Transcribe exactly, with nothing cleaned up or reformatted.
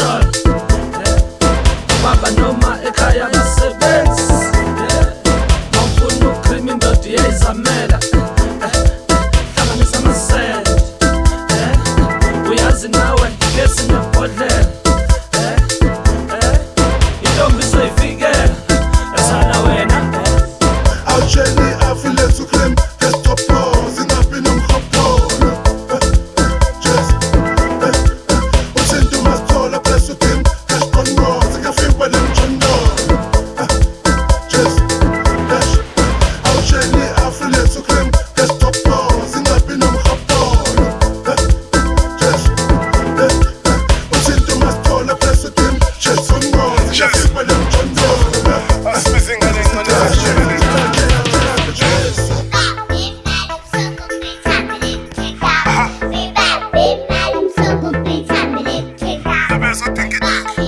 control. Baba noma ekhaya basebenzi, mawufuna ukrima indoda iyayizamela, hlanganisa amasende, uyazi nawe gesi nebhodlela, intombi isoyifikela esana wena. Awutsheli afilethu cream desktop-o zingabi nomhobholo. Just uthinta umasithola bless uthim dashqonqo zikafikwa lemjondolo. Just awutsheli afilethu cream desktop-o zingabi nomhobholo. Just uthinta umasithola bless uthim dashqonqo zikafikwa lemjondolo. Big man, I'm so good, big time, big kick out. I think it